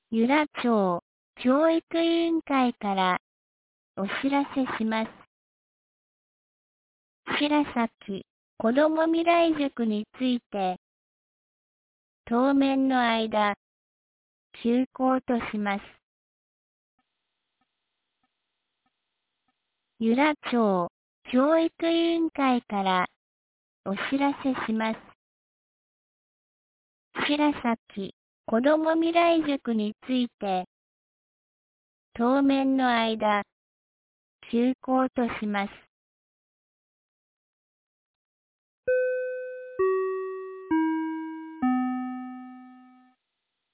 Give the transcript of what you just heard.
由良町教育委員会からお知らせします。白崎子ども未来塾について、当面の間、休校とします。由良町教育委員会からお知らせします。白崎子ども未来塾について、当面の間、休校とします。